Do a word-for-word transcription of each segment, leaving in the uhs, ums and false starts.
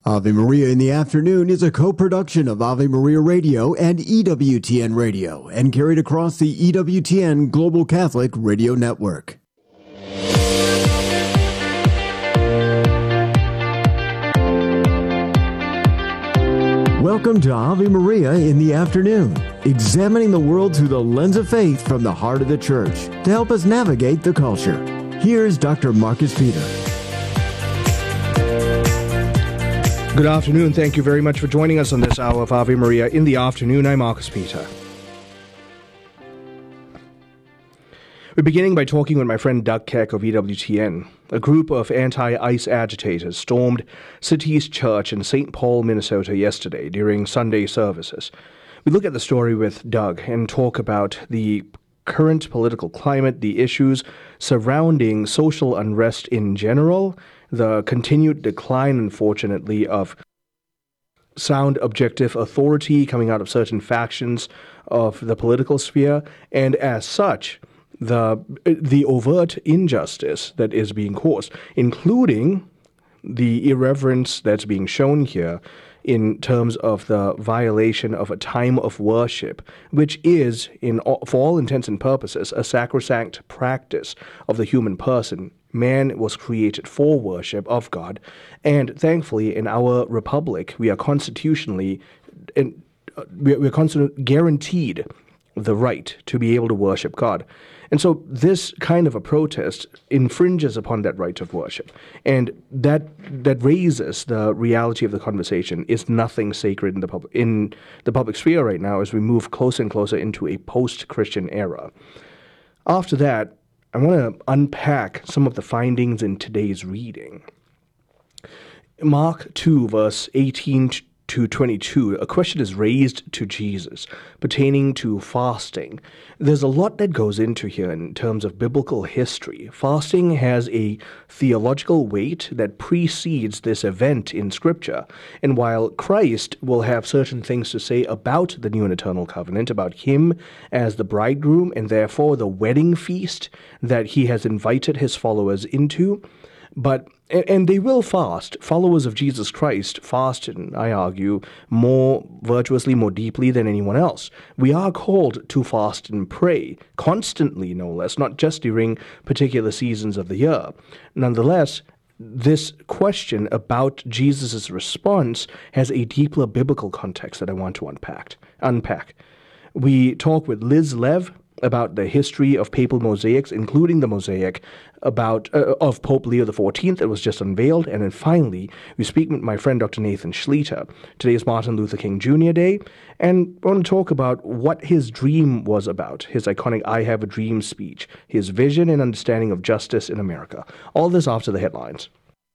Ave Maria in the Afternoon is a co-production of Ave Maria Radio and E W T N Radio and carried across the E W T N Global Catholic Radio Network. Welcome to Ave Maria in the Afternoon, examining the world through the lens of faith from the heart of the Church to help us navigate the culture. Here's Doctor Marcus Peter. Good afternoon. Thank you very much for joining us on this hour of Ave Maria in the Afternoon. I'm Marcus Peter. We're beginning by talking with my friend Doug Keck of E W T N. A group of anti-ICE agitators stormed City East Church in Saint Paul, Minnesota yesterday during Sunday services. We look at the story with Doug and talk about the current political climate, the issues surrounding social unrest in general, the continued decline, unfortunately, of sound, objective authority coming out of certain factions of the political sphere, and as such, the the overt injustice that is being caused, including the irreverence that's being shown here in terms of the violation of a time of worship, which is, in all, for all intents and purposes, a sacrosanct practice of the human person. Man was created for worship of God, and thankfully, in our republic, we are constitutionally, in, we are constitutionally guaranteed the right to be able to worship God. And so this kind of a protest infringes upon that right of worship. And that that raises the reality of the conversation. Is nothing sacred in the public in the public sphere right now as we move closer and closer into a post-Christian era. After that, I want to unpack some of the findings in today's reading. Mark two, verse eighteen to twenty-two, a question is raised to Jesus pertaining to fasting. There's a lot that goes into here in terms of biblical history. Fasting has a theological weight that precedes this event in Scripture. And while Christ will have certain things to say about the new and eternal covenant, about him as the bridegroom, and therefore the wedding feast that he has invited his followers into, But, and they will fast. Followers of Jesus Christ fast, and I argue, more virtuously, more deeply than anyone else. We are called to fast and pray, constantly no less, not just during particular seasons of the year. Nonetheless, this question about Jesus' response has a deeper biblical context that I want to unpack. unpack. We talk with Liz Lev about the history of papal mosaics, including the mosaic about uh, of Pope Leo the fourteenth that was just unveiled. And then finally, we speak with my friend Doctor Nathan Schleter. Today is Martin Luther King Junior Day, and I want to talk about what his dream was about, his iconic I Have a Dream speech, his vision and understanding of justice in America. All this after the headlines.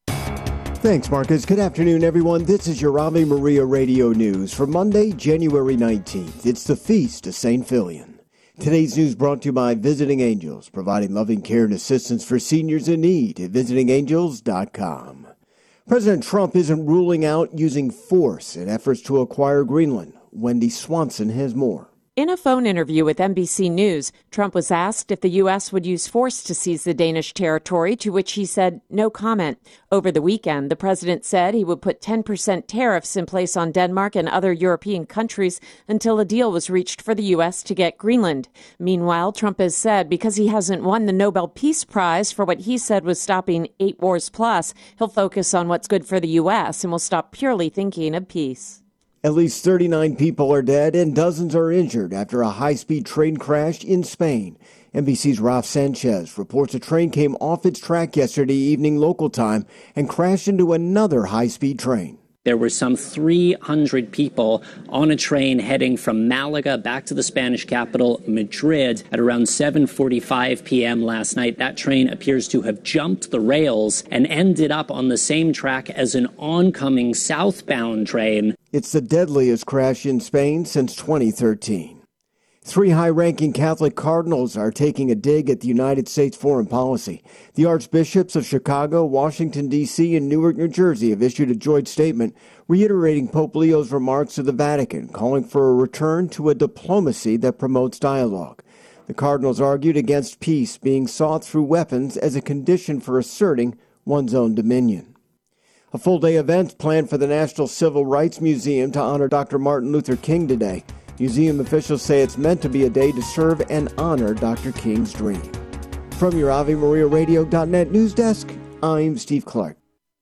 Thanks, Marcus. Good afternoon, everyone. This is your Ave Maria Radio News for Monday, January nineteenth. It's the Feast of Saint Filian. Today's news brought to you by Visiting Angels, providing loving care and assistance for seniors in need at visiting angels dot com. President Trump isn't ruling out using force in efforts to acquire Greenland. Wendy Swanson has more. In a phone interview with N B C News, Trump was asked if the U S would use force to seize the Danish territory, to which he said no comment. Over the weekend, the president said he would put ten percent tariffs in place on Denmark and other European countries until a deal was reached for the U S to get Greenland. Meanwhile, Trump has said because he hasn't won the Nobel Peace Prize for what he said was stopping eight wars plus, he'll focus on what's good for the U S and will stop purely thinking of peace. At least thirty-nine people are dead and dozens are injured after a high-speed train crashed in Spain. N B C's Ralph Sanchez reports a train came off its track yesterday evening local time and crashed into another high-speed train. There were some three hundred people on a train heading from Malaga back to the Spanish capital, Madrid, at around seven forty-five p.m. last night. That train appears to have jumped the rails and ended up on the same track as an oncoming southbound train. It's the deadliest crash in Spain since twenty thirteen. Three high-ranking Catholic cardinals are taking a dig at the United States foreign policy. The archbishops of Chicago, Washington, D C, and Newark, New Jersey have issued a joint statement reiterating Pope Leo's remarks to the Vatican, calling for a return to a diplomacy that promotes dialogue. The cardinals argued against peace being sought through weapons as a condition for asserting one's own dominion. A full-day event planned for the National Civil Rights Museum to honor Doctor Martin Luther King today. Museum officials say it's meant to be a day to serve and honor Doctor King's dream. From your Ave Maria Radio dot net news desk, I'm Steve Clark.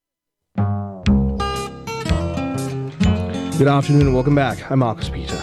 Good afternoon and welcome back. I'm Marcus Peter.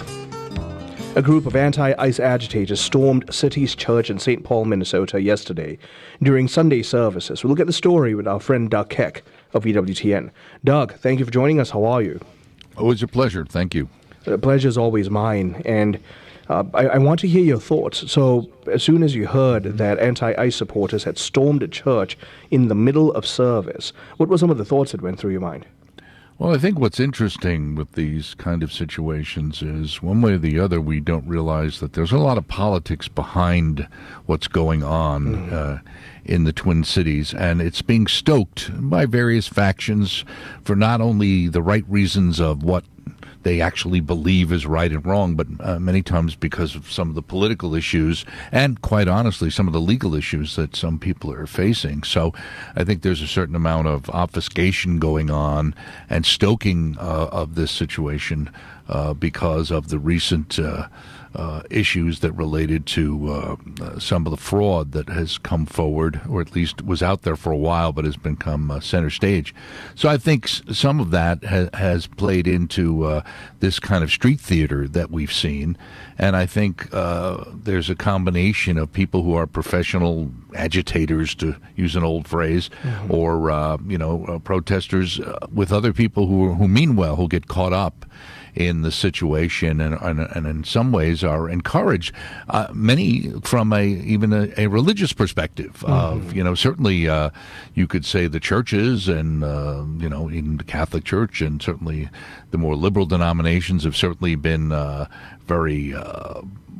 A group of anti-ICE agitators stormed City's Church in Saint Paul, Minnesota yesterday during Sunday services. We'll look at the story with our friend Doug Keck of E W T N. Doug, thank you for joining us. How are you? Always a pleasure. Thank you. The pleasure is always mine. And uh, I, I want to hear your thoughts. So as soon as you heard that anti-ICE supporters had stormed a church in the middle of service, what were some of the thoughts that went through your mind? Well, I think what's interesting with these kind of situations is one way or the other, we don't realize that there's a lot of politics behind what's going on mm. uh, in the Twin Cities. And it's being stoked by various factions for not only the right reasons of what they actually believe is right and wrong, but uh, many times because of some of the political issues and, quite honestly, some of the legal issues that some people are facing. So I think there's a certain amount of obfuscation going on and stoking uh, of this situation uh, because of the recent uh, uh, issues that related to uh, uh, some of the fraud that has come forward, or at least was out there for a while, but has become uh, center stage. So I think s- some of that ha- has played into uh, this kind of street theater that we've seen. And I think uh, there's a combination of people who are professional agitators, to use an old phrase, mm-hmm. or, uh, you know, uh, protesters uh, with other people who, who mean well, who get caught up in the situation and, and, and in some ways are encouraged, uh, many from a even a, a religious perspective mm-hmm. of, you know, certainly uh, you could say the churches and, uh, you know, even the Catholic Church and certainly the more liberal denominations have certainly been uh, very uh,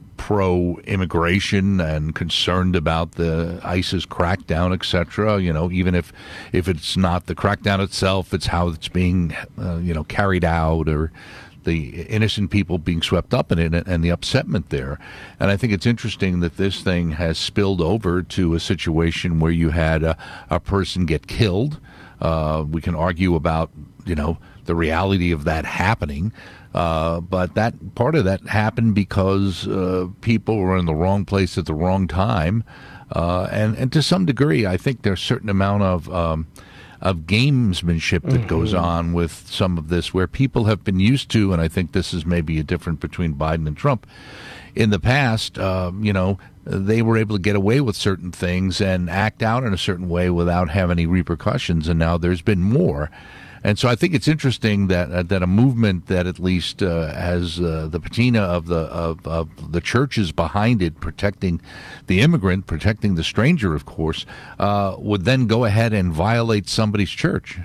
pro-immigration and concerned about the ISIS crackdown, et cetera. You know, even if if it's not the crackdown itself, it's how it's being, uh, you know, carried out, or the innocent people being swept up in it and the upsetment there. And I think it's interesting that this thing has spilled over to a situation where you had a, a person get killed. Uh, we can argue about, you know, the reality of that happening. Uh, but that part of that happened because uh, people were in the wrong place at the wrong time. Uh, and, and to some degree, I think there's a certain amount of um, of gamesmanship that mm-hmm. goes on with some of this, where people have been used to, and I think this is maybe a difference between Biden and Trump. In the past, uh, you know, they were able to get away with certain things and act out in a certain way without having any repercussions, and now there's been more. And so I think it's interesting that uh, that a movement that at least uh, has uh, the patina of the of, of the churches behind it, protecting the immigrant, protecting the stranger, of course, uh, would then go ahead and violate somebody's church.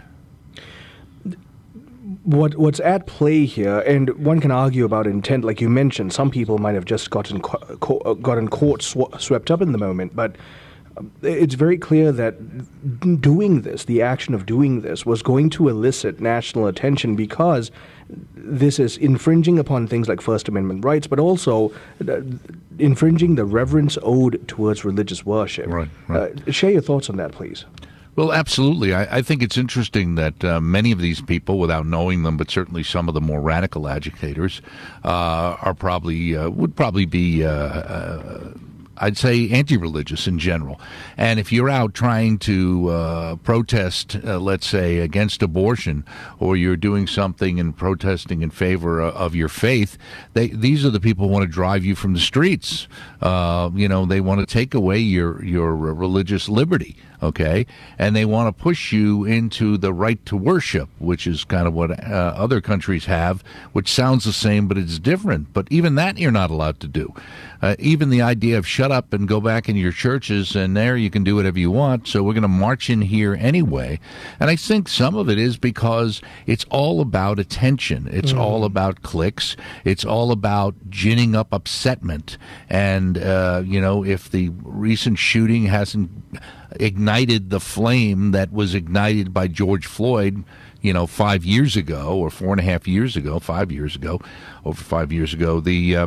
What what's at play here, and one can argue about intent, like you mentioned, some people might have just gotten co- co- gotten caught sw- swept up in the moment, but it's very clear that doing this, the action of doing this, was going to elicit national attention because this is infringing upon things like First Amendment rights, but also uh, infringing the reverence owed towards religious worship. Right, right. Uh, share your thoughts on that, please. Well, absolutely. I, I think it's interesting that uh, many of these people, without knowing them, but certainly some of the more radical agitators, uh, are probably uh, would probably be. Uh, uh, I'd say anti-religious in general. And if you're out trying to uh, protest, uh, let's say, against abortion, or you're doing something and protesting in favor of, of your faith, they, these are the people who want to drive you from the streets. Uh, you know, they want to take away your, your religious liberty, okay? And they want to push you into the right to worship, which is kind of what uh, other countries have, which sounds the same, but it's different. But even that you're not allowed to do. Uh, even the idea of shut up and go back into your churches and there you can do whatever you want, so we're going to march in here anyway. And I think some of it is because it's all about attention. It's mm. all about clicks. It's all about ginning up upsetment. And, uh, you know, if the recent shooting hasn't ignited the flame that was ignited by George Floyd, you know, five years ago or four and a half years ago, five years ago, over five years ago, the... Uh,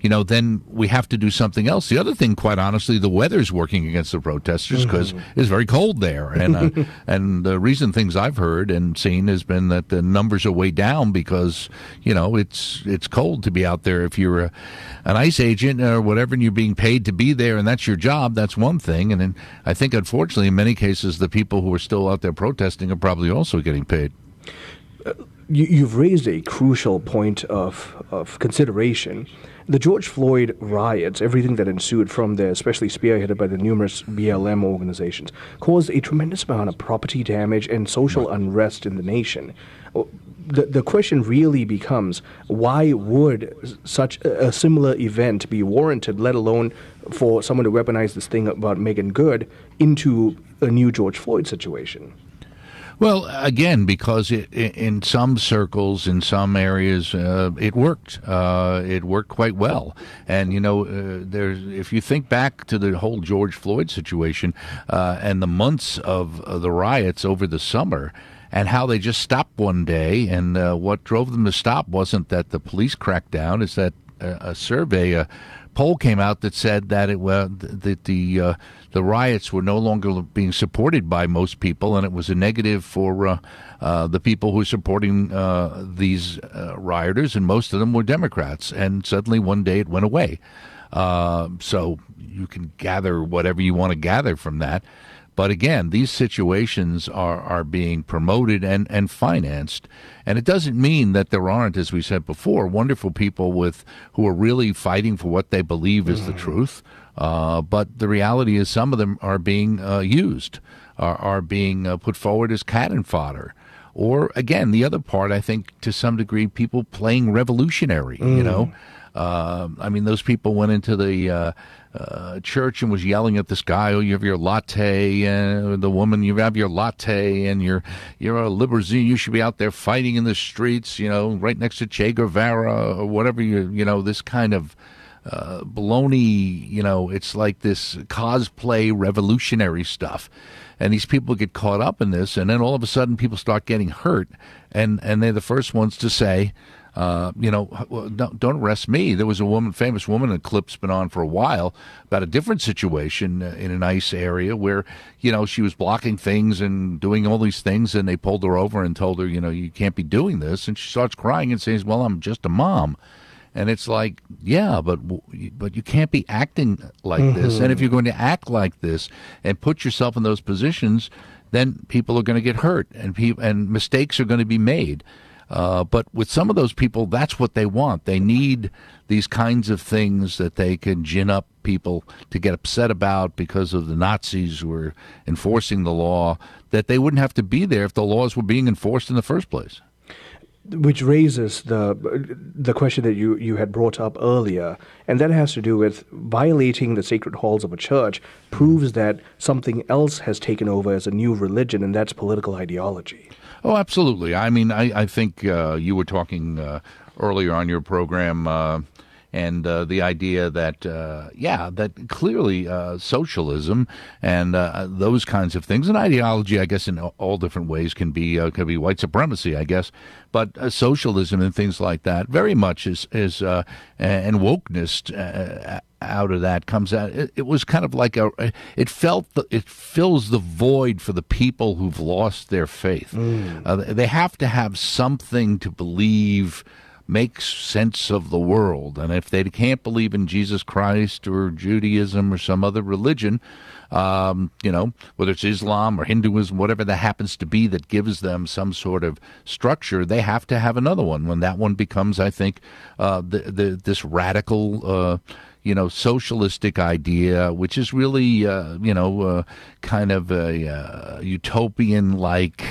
you know, then we have to do something else. The other thing, quite honestly, the weather's working against the protesters because mm-hmm. it's very cold there. And uh, and the reason things I've heard and seen has been that the numbers are way down because, you know, it's it's cold to be out there. If you're a, an ICE agent or whatever and you're being paid to be there and that's your job, that's one thing. And then I think, unfortunately, in many cases, the people who are still out there protesting are probably also getting paid. Uh, you, you've raised a crucial point of, of consideration. The George Floyd riots, everything that ensued from there, especially spearheaded by the numerous B L M organizations, caused a tremendous amount of property damage and social unrest in the nation. The, the question really becomes, why would such a, a similar event be warranted, let alone for someone to weaponize this thing about Megan Good into a new George Floyd situation? Well, again, because it, in some circles, in some areas, uh, it worked. Uh, it worked quite well. And, you know, uh, there's, if you think back to the whole George Floyd situation uh, and the months of uh, the riots over the summer and how they just stopped one day, and uh, what drove them to stop wasn't that the police cracked down, is that uh, a survey, a poll came out that said that it uh, that the uh, the riots were no longer being supported by most people, and it was a negative for uh, uh, the people who were supporting uh, these uh, rioters, and most of them were Democrats. And suddenly one day it went away. Uh, so you can gather whatever you want to gather from that. But again, these situations are, are being promoted and, and financed. And it doesn't mean that there aren't, as we said before, wonderful people with who are really fighting for what they believe is the truth. Uh, but the reality is some of them are being uh, used, are, are being uh, put forward as cannon fodder. Or, again, the other part, I think, to some degree, people playing revolutionary, mm. you know. Uh, I mean, those people went into the uh, uh, church and was yelling at this guy, oh, you have your latte, and the woman, you have your latte, and you're you're a libertine, you should be out there fighting in the streets, you know, right next to Che Guevara or whatever, you you know, this kind of uh, baloney, you know, it's like this cosplay revolutionary stuff. And these people get caught up in this, and then all of a sudden people start getting hurt, and, and they're the first ones to say, Uh, you know, don't, don't arrest me. There was a woman, famous woman, a clip's been on for a while about a different situation in an ICE area where, you know, she was blocking things and doing all these things, and they pulled her over and told her, you know, you can't be doing this. And she starts crying and says, well, I'm just a mom. And it's like, yeah, but but you can't be acting like mm-hmm. this. And if you're going to act like this and put yourself in those positions, then people are going to get hurt and pe- and mistakes are going to be made. Uh, but with some of those people, that's what they want. They need these kinds of things that they can gin up people to get upset about because of the Nazis who were enforcing the law, that they wouldn't have to be there if the laws were being enforced in the first place. Which raises the the question that you, you had brought up earlier, and that has to do with violating the sacred halls of a church proves that something else has taken over as a new religion, and that's political ideology. Oh, absolutely. I mean, I, I think uh, you were talking uh, earlier on your program uh, and uh, the idea that, uh, yeah, that clearly uh, socialism and uh, those kinds of things, and ideology, I guess, in all different ways can be uh, can be white supremacy, I guess, but uh, socialism and things like that very much is, is uh, and wokeness uh, out of that comes out. It, it was kind of like a, it felt, the, it fills the void for the people who've lost their faith. Mm. Uh, they have to have something to believe makes sense of the world. And if they can't believe in Jesus Christ or Judaism or some other religion, um, you know, whether it's Islam or Hinduism, whatever that happens to be that gives them some sort of structure, they have to have another one. When that one becomes, I think, uh, the, the, this radical, uh, you know, socialistic idea, which is really, uh, you know, uh, kind of a uh, utopian-like,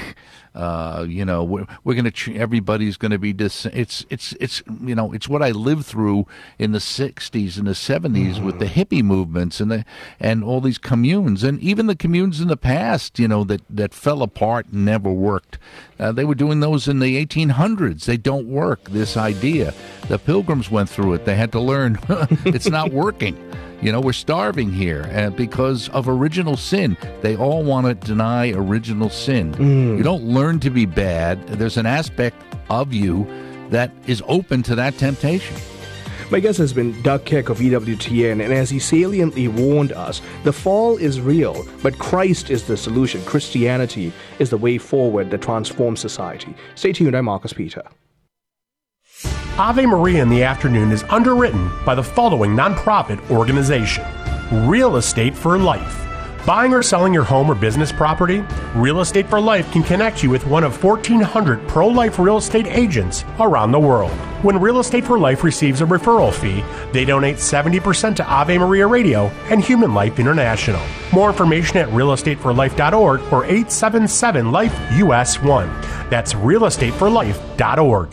uh, you know, we're, we're going to, tr- everybody's going to be, dis- it's, it's, it's, you know, it's what I lived through in the sixties and the seventies mm-hmm. with the hippie movements and the, and all these communes, and even the communes in the past, you know, that, that fell apart and never worked. Uh, they were doing those in the eighteen hundreds. They don't work, this idea. The Pilgrims went through it. They had to learn it's not working. You know, we're starving here uh, because of original sin. They all want to deny original sin. Mm. You don't learn to be bad. There's an aspect of you that is open to that temptation. My guest has been Doug Keck of E W T N, and as he saliently warned us, the fall is real, but Christ is the solution. Christianity is the way forward that transforms society. Stay tuned, I'm Marcus Peter. Ave Maria in the Afternoon is underwritten by the following nonprofit organization: Real Estate for Life. Buying or selling your home or business property? Real Estate for Life can connect you with one of fourteen hundred pro-life real estate agents around the world. When Real Estate for Life receives a referral fee, they donate seventy percent to Ave Maria Radio and Human Life International. More information at real estate for life dot org or eight seven seven life U S one. That's real estate for life dot org.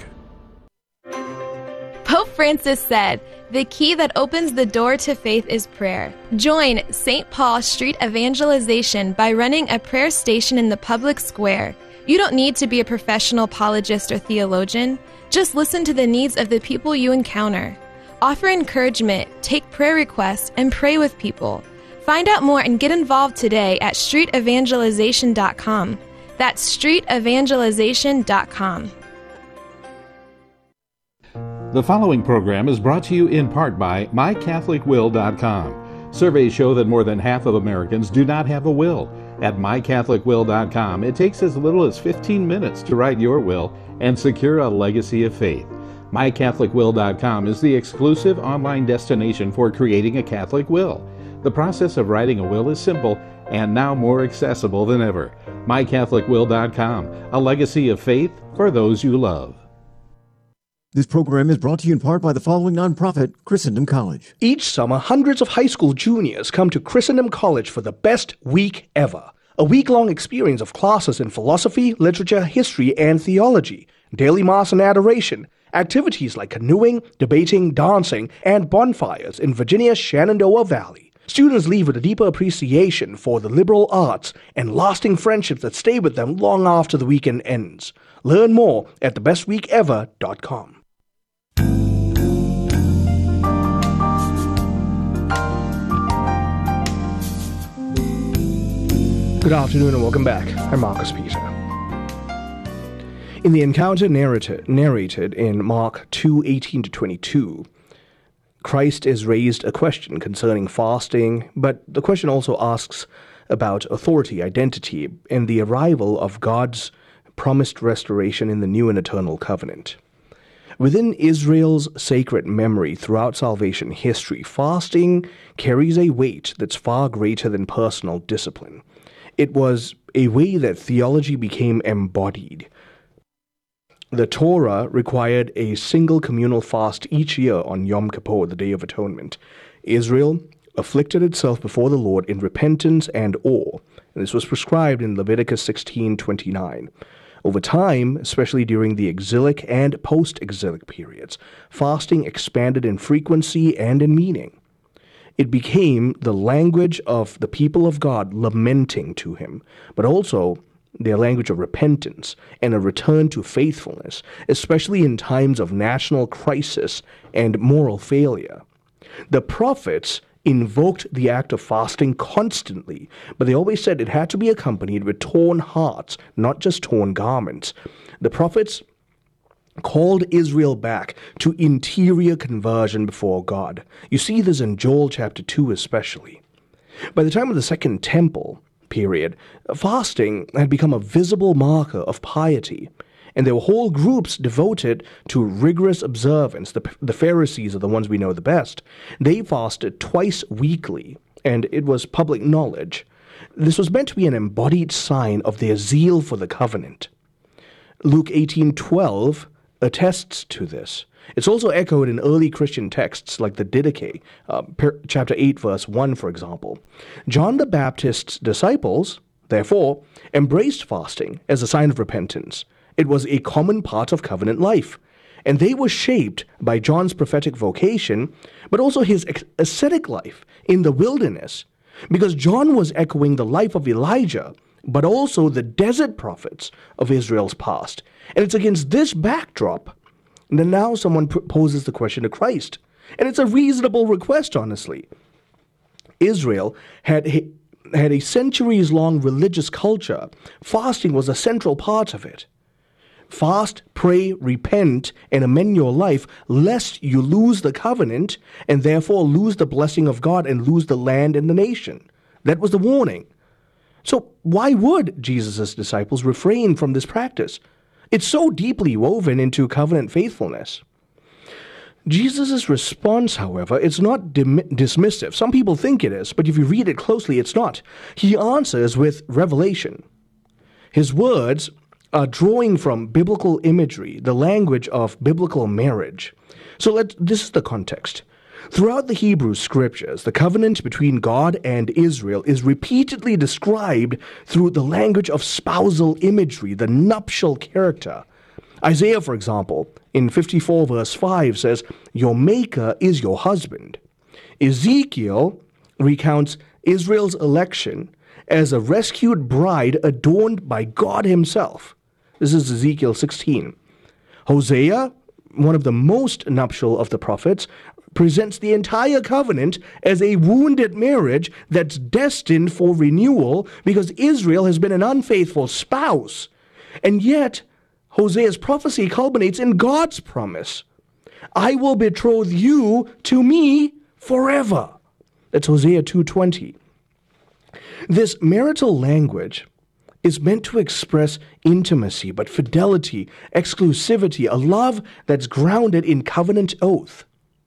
Pope Francis said, "The key that opens the door to faith is prayer." Join Saint Paul Street Evangelization by running a prayer station in the public square. You don't need to be a professional apologist or theologian. Just listen to the needs of the people you encounter. Offer encouragement, take prayer requests, and pray with people. Find out more and get involved today at street evangelization dot com. That's street evangelization dot com. The following program is brought to you in part by my catholic will dot com. Surveys show that more than half of Americans do not have a will. At my catholic will dot com, it takes as little as fifteen minutes to write your will and secure a legacy of faith. my catholic will dot com is the exclusive online destination for creating a Catholic will. The process of writing a will is simple and now more accessible than ever. my catholic will dot com, a legacy of faith for those you love. This program is brought to you in part by the following nonprofit, Christendom College. Each summer, hundreds of high school juniors come to Christendom College for the best week ever. A week-long experience of classes in philosophy, literature, history, and theology, daily mass and adoration, activities like canoeing, debating, dancing, and bonfires in Virginia's Shenandoah Valley. Students leave with a deeper appreciation for the liberal arts and lasting friendships that stay with them long after the weekend ends. Learn more at the best week ever dot com. Good afternoon and welcome back. I'm Marcus Peter. In the encounter narrated, narrated in Mark two eighteen to twenty-two, Christ is raised a question concerning fasting, but the question also asks about authority, identity, and the arrival of God's promised restoration in the new and eternal covenant. Within Israel's sacred memory throughout salvation history, fasting carries a weight that's far greater than personal discipline. It was a way that theology became embodied. The Torah required a single communal fast each year on Yom Kippur, the Day of Atonement. Israel afflicted itself before the Lord in repentance and awe, and this was prescribed in Leviticus sixteen twenty-nine. Over time, especially during the exilic and post-exilic periods, fasting expanded in frequency and in meaning. It became the language of the people of God lamenting to him, but also their language of repentance and a return to faithfulness, especially in times of national crisis and moral failure. The prophets invoked the act of fasting constantly, but they always said it had to be accompanied with torn hearts, not just torn garments. The prophets called Israel back to interior conversion before God. You see this in Joel chapter two especially. By the time of the Second Temple period, fasting had become a visible marker of piety, and there were whole groups devoted to rigorous observance. The, the Pharisees are the ones we know the best. They fasted twice weekly, and it was public knowledge. This was meant to be an embodied sign of their zeal for the covenant. Luke eighteen twelve attests to this. It's also echoed in early Christian texts like the Didache, uh, per, chapter eight, verse one, for example. John the Baptist's disciples, therefore, embraced fasting as a sign of repentance. It was a common part of covenant life, and they were shaped by John's prophetic vocation, but also his ascetic life in the wilderness, because John was echoing the life of Elijah, but also the desert prophets of Israel's past. And it's against this backdrop that now someone poses the question to Christ. And it's a reasonable request, honestly. Israel had, had a centuries-long religious culture. Fasting was a central part of it. Fast, pray, repent, and amend your life, lest you lose the covenant and therefore lose the blessing of God and lose the land and the nation. That was the warning. So why would Jesus' disciples refrain from this practice? It's so deeply woven into covenant faithfulness. Jesus' response, however, is not dim- dismissive. Some people think it is, but if you read it closely, it's not. He answers with revelation. His words are drawing from biblical imagery, the language of biblical marriage. So let's, this is the context. Throughout the Hebrew scriptures, the covenant between God and Israel is repeatedly described through the language of spousal imagery, the nuptial character. Isaiah, for example, in fifty-four verse five says, "Your maker is your husband." Ezekiel recounts Israel's election as a rescued bride adorned by God himself. This is Ezekiel sixteen. Hosea, one of the most nuptial of the prophets, presents the entire covenant as a wounded marriage that's destined for renewal because Israel has been an unfaithful spouse. And yet, Hosea's prophecy culminates in God's promise. I will betroth you to me forever. That's Hosea two twenty. This marital language is meant to express intimacy, but fidelity, exclusivity, a love that's grounded in covenant oath.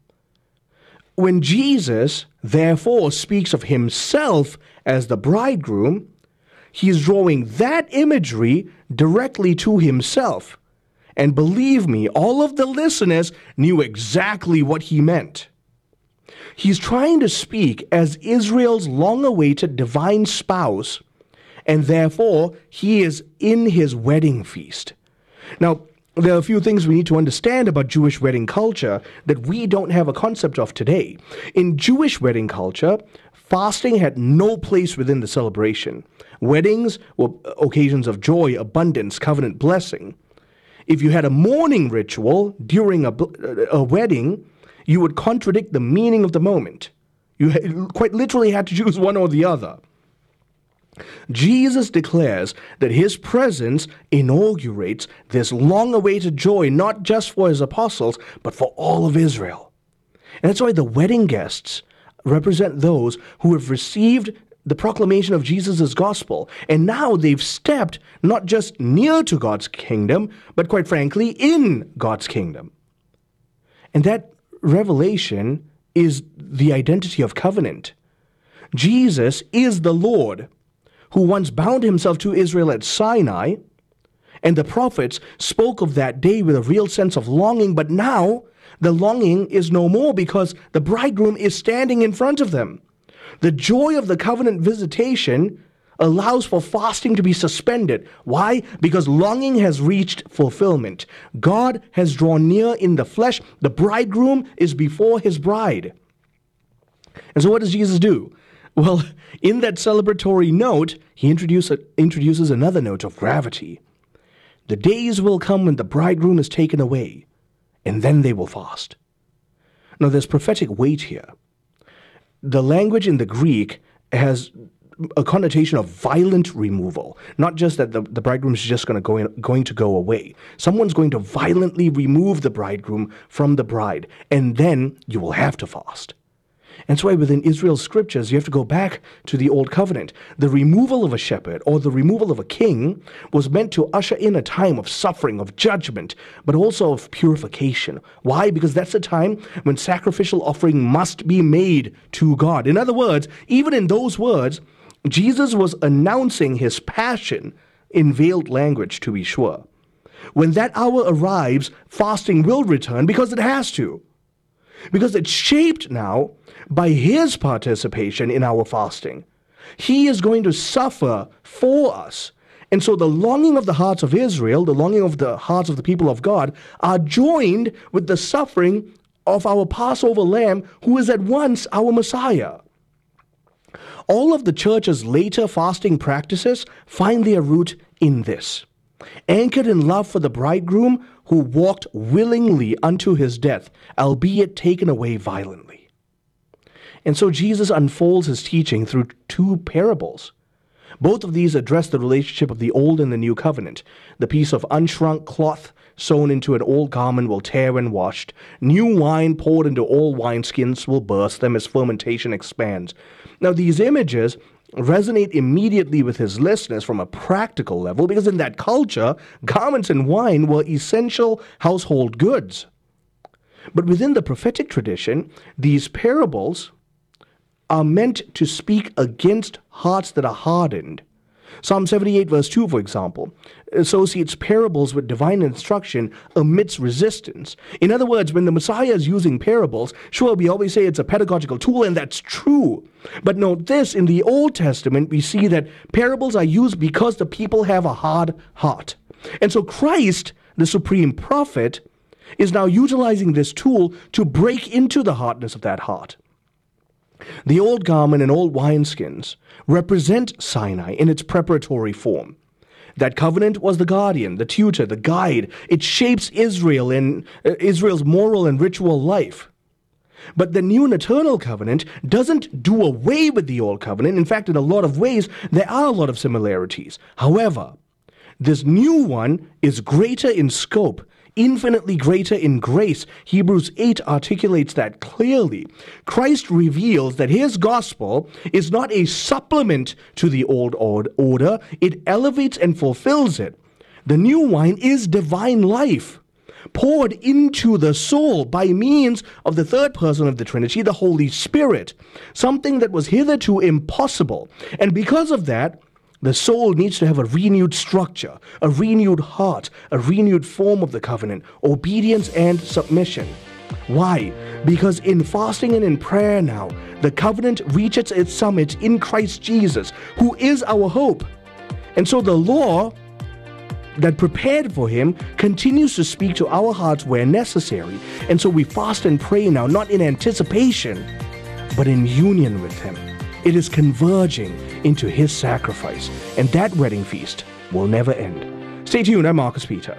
When Jesus, therefore, speaks of himself as the bridegroom, he is drawing that imagery directly to himself. And believe me, all of the listeners knew exactly what he meant. He's trying to speak as Israel's long-awaited divine spouse, and therefore he is in his wedding feast. Now, there are a few things we need to understand about Jewish wedding culture that we don't have a concept of today. In Jewish wedding culture, fasting had no place within the celebration. Weddings were occasions of joy, abundance, covenant blessing. If you had a mourning ritual during a, a wedding, you would contradict the meaning of the moment. You quite literally had to choose one or the other. Jesus declares that his presence inaugurates this long-awaited joy, not just for his apostles, but for all of Israel. And that's why the wedding guests represent those who have received the proclamation of Jesus' gospel, and now they've stepped not just near to God's kingdom, but quite frankly, in God's kingdom. And that revelation is the identity of covenant. Jesus is the Lord who once bound himself to Israel at Sinai, and the prophets spoke of that day with a real sense of longing, but now the longing is no more because the bridegroom is standing in front of them. The joy of the covenant visitation allows for fasting to be suspended. Why? Because longing has reached fulfillment. God has drawn near in the flesh. The bridegroom is before his bride. And so what does Jesus do? Well, in that celebratory note, he introduce, introduces another note of gravity. The days will come when the bridegroom is taken away, and then they will fast. Now, there's prophetic weight here. The language in the Greek has a connotation of violent removal, not just that the, the bridegroom is just going to go in, going to go away. Someone's going to violently remove the bridegroom from the bride, and then you will have to fast. And that's why within Israel's scriptures, you have to go back to the Old Covenant. The removal of a shepherd or the removal of a king was meant to usher in a time of suffering, of judgment, but also of purification. Why? Because that's a time when sacrificial offering must be made to God. In other words, even in those words, Jesus was announcing his passion in veiled language, to be sure. When that hour arrives, fasting will return because it has to. Because it's shaped now by his participation in our fasting. He is going to suffer for us. And so the longing of the hearts of Israel, the longing of the hearts of the people of God, are joined with the suffering of our Passover lamb, who is at once our Messiah. All of the church's later fasting practices find their root in this. Anchored in love for the bridegroom who walked willingly unto his death, albeit taken away violently. And so Jesus unfolds his teaching through two parables. Both of these address the relationship of the Old and the New Covenant. The piece of unshrunk cloth sewn into an old garment will tear when washed. New wine poured into old wineskins will burst them as fermentation expands. Now, these images resonate immediately with his listeners from a practical level, because in that culture, garments and wine were essential household goods. But within the prophetic tradition, these parables are meant to speak against hearts that are hardened. Psalm seventy-eight verse two, for example, associates parables with divine instruction amidst resistance. In other words, when the Messiah is using parables, sure, we always say it's a pedagogical tool, and that's true. But note this, in the Old Testament, we see that parables are used because the people have a hard heart. And so Christ, the supreme prophet, is now utilizing this tool to break into the hardness of that heart. The old garment and old wineskins represent Sinai in its preparatory form. That covenant was the guardian, the tutor, the guide. It shapes Israel in uh, Israel's moral and ritual life. But the new and eternal covenant doesn't do away with the old covenant. In fact, in a lot of ways, there are a lot of similarities. However, this new one is greater in scope, infinitely greater in grace. Hebrews eight articulates that clearly. Christ reveals that his gospel is not a supplement to the old order. It elevates and fulfills it. The new wine is divine life, poured into the soul by means of the third person of the Trinity, the Holy Spirit, something that was hitherto impossible. And because of that, the soul needs to have a renewed structure, a renewed heart, a renewed form of the covenant, obedience and submission. Why? Because in fasting and in prayer now, the covenant reaches its summit in Christ Jesus, who is our hope. And so the law that prepared for him continues to speak to our hearts where necessary. And so we fast and pray now, not in anticipation, but in union with him. It is converging into his sacrifice, and that wedding feast will never end. Stay tuned, I'm Marcus Peter.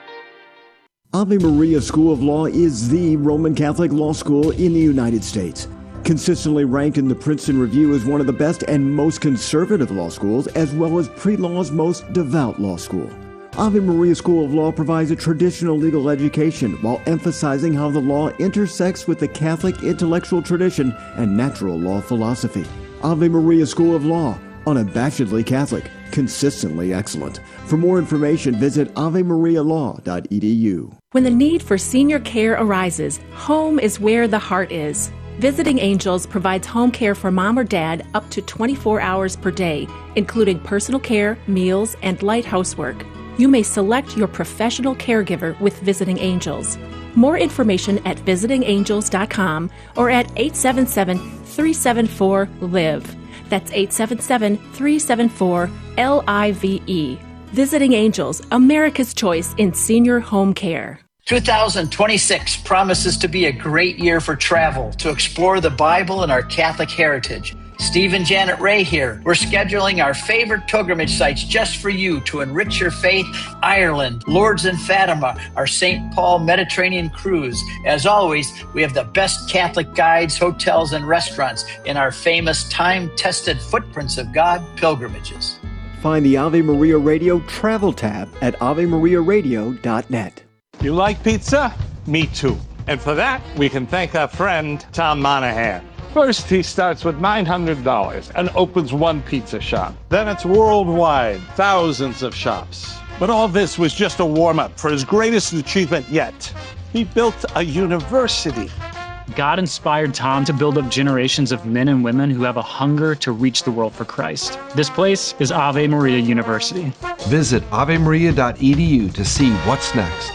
Ave Maria School of Law is the Roman Catholic law school in the United States. Consistently ranked in the Princeton Review as one of the best and most conservative law schools, as well as pre-law's most devout law school. Ave Maria School of Law provides a traditional legal education while emphasizing how the law intersects with the Catholic intellectual tradition and natural law philosophy. Ave Maria School of Law, unabashedly Catholic, consistently excellent. For more information, visit ave maria law dot e d u. When the need for senior care arises, home is where the heart is. Visiting Angels provides home care for mom or dad up to twenty-four hours per day, including personal care, meals, and light housework. You may select your professional caregiver with Visiting Angels. More information at visiting angels dot com or at eight seven seven, three seven four, L I V E. That's eight seven seven, three seven four, L I V E. Visiting Angels, America's choice in senior home care. two thousand twenty-six promises to be a great year for travel, to explore the Bible and our Catholic heritage. Steve and Janet Ray here. We're scheduling our favorite pilgrimage sites just for you to enrich your faith. Ireland, Lourdes and Fatima, our Saint Paul Mediterranean cruise. As always, we have the best Catholic guides, hotels, and restaurants in our famous time-tested Footprints of God pilgrimages. Find the Ave Maria Radio travel tab at ave maria radio dot net. You like pizza? Me too. And for that, we can thank our friend Tom Monahan. First, he starts with nine hundred dollars and opens one pizza shop. Then it's worldwide, thousands of shops. But all this was just a warm-up for his greatest achievement yet. He built a university. God inspired Tom to build up generations of men and women who have a hunger to reach the world for Christ. This place is Ave Maria University. Visit ave maria dot e d u to see what's next.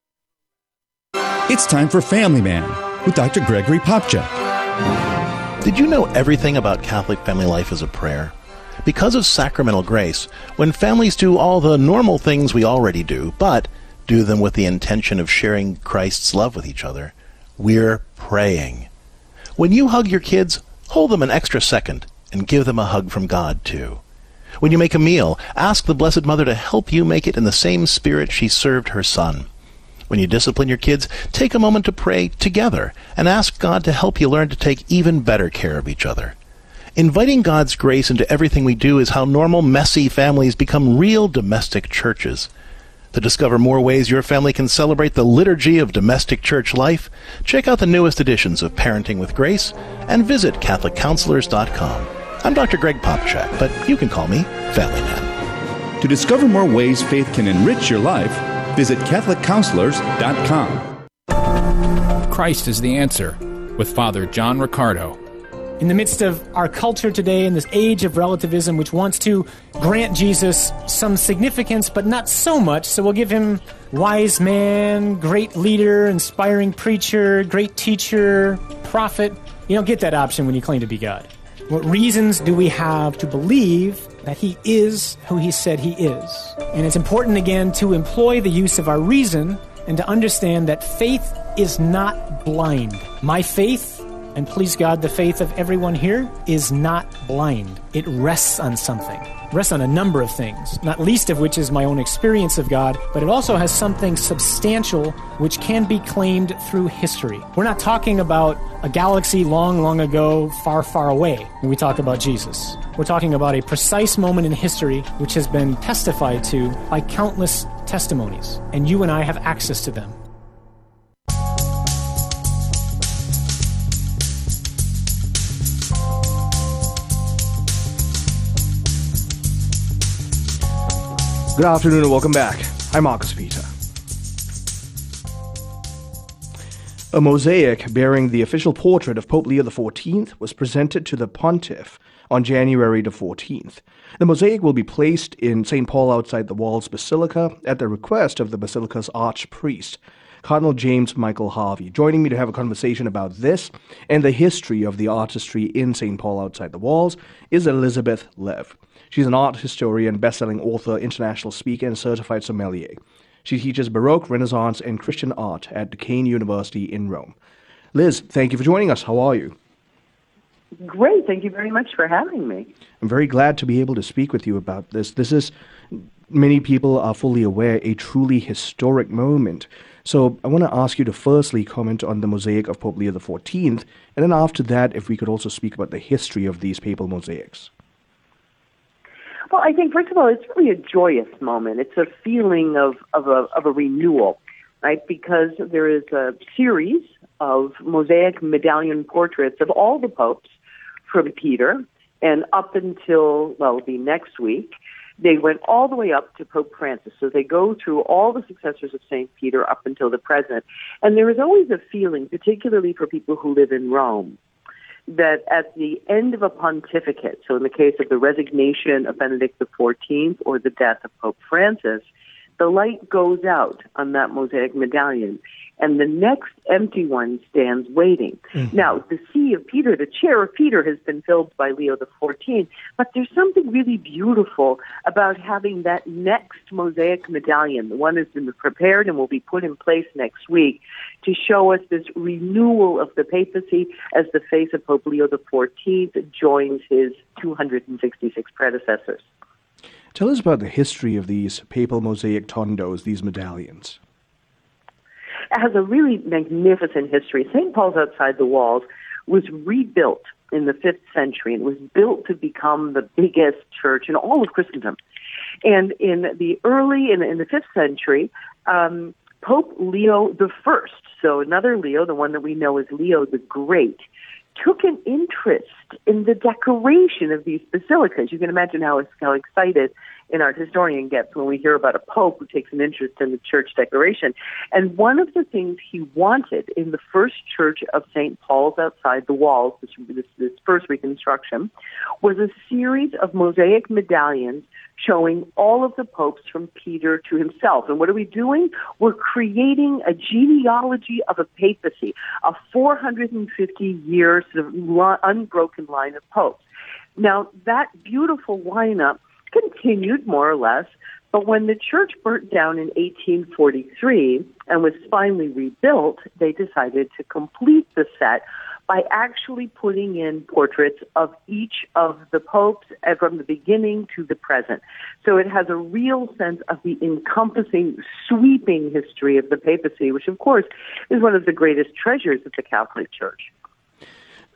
It's time for Family Man with Doctor Gregory Popcak. Did you know everything about Catholic family life is a prayer? Because of sacramental grace, when families do all the normal things we already do, but do them with the intention of sharing Christ's love with each other, we're praying. When you hug your kids, hold them an extra second and give them a hug from God, too. When you make a meal, ask the Blessed Mother to help you make it in the same spirit she served her Son. When you discipline your kids, take a moment to pray together and ask God to help you learn to take even better care of each other. Inviting God's grace into everything we do is how normal, messy families become real domestic churches. To discover more ways your family can celebrate the liturgy of domestic church life, check out the newest editions of Parenting with Grace and visit Catholic Counselors dot com. I'm Doctor Greg Popchak, but you can call me Family Man. To discover more ways faith can enrich your life, visit Catholic Counselors dot com. Christ is the Answer with Father John Riccardo. In the midst of our culture today, in this age of relativism, which wants to grant Jesus some significance, but not so much, so we'll give him wise man, great leader, inspiring preacher, great teacher, prophet. You don't get that option when you claim to be God. What reasons do we have to believe that he is who he said he is? And it's important, again, to employ the use of our reason and to understand that faith is not blind. My faith, and please God, the faith of everyone here, is not blind. It rests on something. It rests on a number of things, not least of which is my own experience of God, but it also has something substantial which can be claimed through history. We're not talking about a galaxy long, long ago, far, far away when we talk about Jesus. We're talking about a precise moment in history which has been testified to by countless testimonies, and you and I have access to them. Good afternoon and welcome back. I'm Marcus Peter. A mosaic bearing the official portrait of Pope Leo the fourteenth was presented to the pontiff on January the fourteenth. The mosaic will be placed in Saint Paul outside the Walls Basilica at the request of the basilica's archpriest, Cardinal James Michael Harvey. Joining me to have a conversation about this and the history of the artistry in Saint Paul outside the walls is Elizabeth Lev. She's an art historian, best-selling author, international speaker, and certified sommelier. She teaches Baroque, Renaissance, and Christian art at Duquesne University in Rome. Liz, thank you for joining us. How are you? Great. Thank you very much for having me. I'm very glad to be able to speak with you about this. This is, many people are fully aware, a truly historic moment. So I want to ask you to firstly comment on the mosaic of Pope Leo the fourteenth, and then after that, if we could also speak about the history of these papal mosaics. Well, I think, first of all, it's really a joyous moment. It's a feeling of, of, a, of a renewal, right? Because there is a series of mosaic medallion portraits of all the popes from Peter, and up until, well, the next week, they went all the way up to Pope Francis. So they go through all the successors of Saint Peter up until the present. And there is always a feeling, particularly for people who live in Rome, that at the end of a pontificate, so in the case of the resignation of Benedict the fourteenth or the death of Pope Francis, the light goes out on that mosaic medallion, and the next empty one stands waiting. Mm-hmm. Now, the see of Peter, the chair of Peter, has been filled by Leo the fourteenth, but there's something really beautiful about having that next mosaic medallion. The one has been prepared and will be put in place next week to show us this renewal of the papacy as the face of Pope Leo the fourteenth joins his two hundred sixty-six predecessors. Tell us about the history of these papal mosaic tondos, these medallions. It has a really magnificent history. Saint Paul's outside the walls was rebuilt in the fifth century and was built to become the biggest church in all of Christendom. And in the early, in, in the fifth century, um, Pope Leo the First, so another Leo, the one that we know as Leo the Great, took an interest in the decoration of these basilicas. You can imagine how, how excited an art historian gets when we hear about a pope who takes an interest in the church decoration. And one of the things he wanted in the first church of Saint Paul's outside the walls, this, this, this first reconstruction, was a series of mosaic medallions showing all of the popes from Peter to himself. And what are we doing? We're creating a genealogy of a papacy, a four hundred fifty years of unbroken line of popes. Now, that beautiful lineup continued more or less, but when the church burnt down in eighteen forty-three and was finally rebuilt, they decided to complete the set by actually putting in portraits of each of the popes from the beginning to the present. So it has a real sense of the encompassing, sweeping history of the papacy, which, of course, is one of the greatest treasures of the Catholic Church.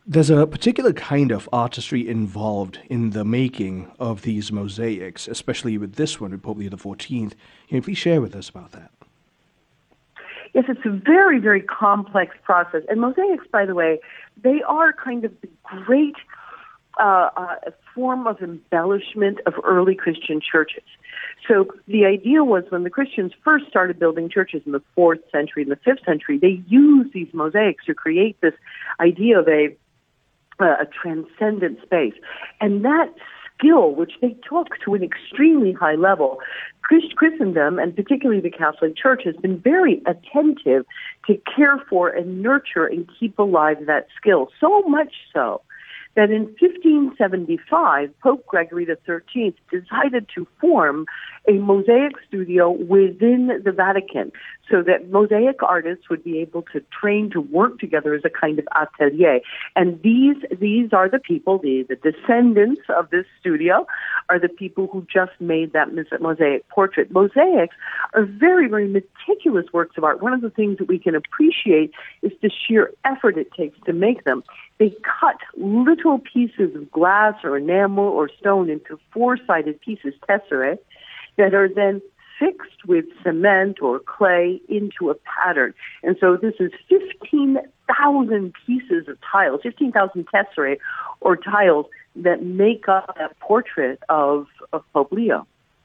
There's a particular kind of artistry involved in the making of these mosaics, especially with this one, with Pope Leo the fourteenth. Can you please share with us about that? Yes, it's a very, very complex process. And mosaics, by the way, they are kind of the great uh, uh, form of embellishment of early Christian churches. So the idea was when the Christians first started building churches in the fourth century and the fifth century, they used these mosaics to create this idea of a a transcendent space. And that skill, which they took to an extremely high level, Christendom, and particularly the Catholic Church, has been very attentive to care for and nurture and keep alive that skill. So much so that in fifteen seventy-five, Pope Gregory the thirteenth decided to form a mosaic studio within the Vatican so that mosaic artists would be able to train to work together as a kind of atelier. And these these are the people, the, the descendants of this studio, are the people who just made that mosaic portrait. Mosaics are very, very meticulous works of art. One of the things that we can appreciate is the sheer effort it takes to make them. They cut little pieces of glass or enamel or stone into four-sided pieces, tesserae, that are then fixed with cement or clay into a pattern. And so this is fifteen thousand pieces of tiles, fifteen thousand tesserae or tiles that make up that portrait of, of Pope Leo.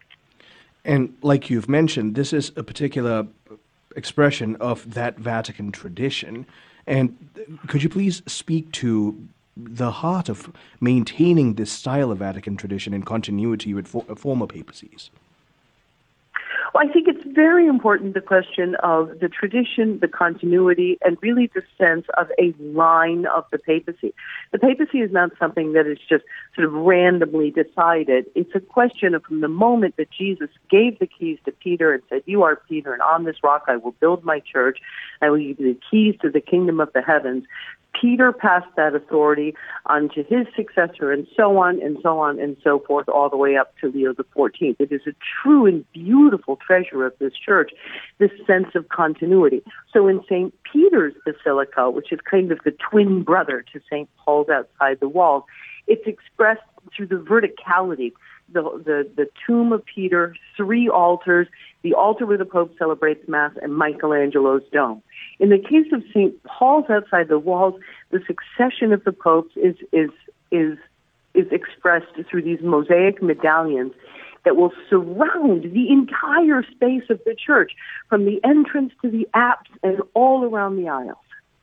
And like you've mentioned, this is a particular expression of that Vatican tradition. And could you please speak to the heart of maintaining this style of Vatican tradition in continuity with for, former papacies? Well, I think it's very important, the question of the tradition, the continuity, and really the sense of a line of the papacy. The papacy is not something that is just sort of randomly decided. It's a question of from the moment that Jesus gave the keys to Peter and said, "You are Peter, and on this rock I will build my church. I will give you the keys to the kingdom of the heavens." Peter passed that authority on to his successor, and so on and so on and so forth, all the way up to Leo the fourteenth. It is a true and beautiful treasure of this church, this sense of continuity. So in Saint Peter's Basilica, which is kind of the twin brother to Saint Paul's outside the walls, it's expressed through the verticality. The, the, the tomb of Peter, three altars, the altar where the Pope celebrates Mass, and Michelangelo's dome. In the case of Saint Paul's outside the walls, the succession of the popes is is is is expressed through these mosaic medallions that will surround the entire space of the church, from the entrance to the apse and all around the aisles.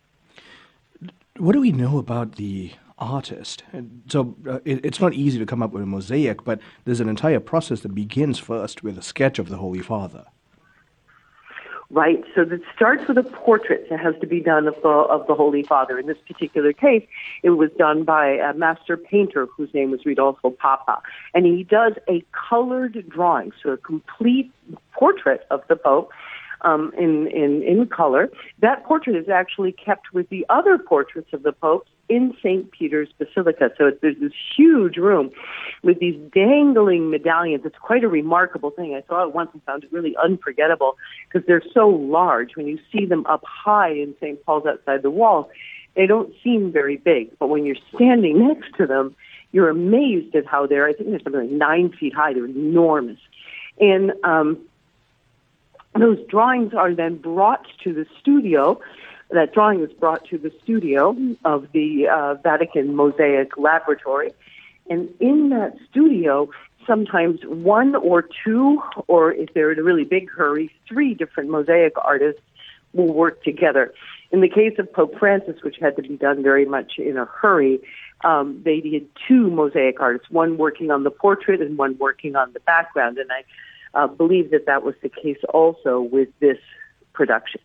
What do we know about the artist? So uh, it, it's not easy to come up with a mosaic, but there's an entire process that begins first with a sketch of the Holy Father. Right, so that starts with a portrait that has to be done of the, of the Holy Father. In this particular case, it was done by a master painter whose name was Ridolfo Papa. And he does a colored drawing, so a complete portrait of the Pope um, in, in, in color. That portrait is actually kept with the other portraits of the Pope in Saint Peter's Basilica. So there's this huge room with these dangling medallions. It's quite a remarkable thing. I saw it once and found it really unforgettable because they're so large. When you see them up high in Saint Paul's outside the walls, they don't seem very big. But when you're standing next to them, you're amazed at how they're, I think they're something like nine feet high. They're enormous. And um, those drawings are then brought to the studio. That drawing is brought to the studio of the uh, Vatican Mosaic Laboratory. And in that studio, sometimes one or two, or if they're in a really big hurry, three different mosaic artists will work together. In the case of Pope Francis, which had to be done very much in a hurry, um, they did two mosaic artists, one working on the portrait and one working on the background. And I uh, believe that that was the case also with this production.